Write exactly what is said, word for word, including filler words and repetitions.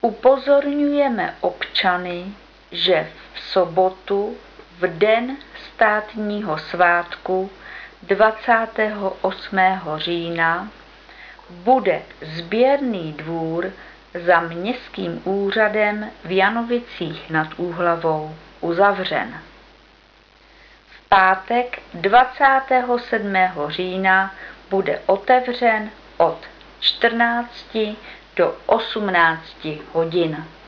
Upozorňujeme občany, že v sobotu, v den státního svátku dvacátého osmého října, bude sběrný dvůr za městským úřadem v Janovicích nad Úhlavou uzavřen. V pátek dvacátého sedmého října bude otevřen od čtrnácti do osmnácti hodin.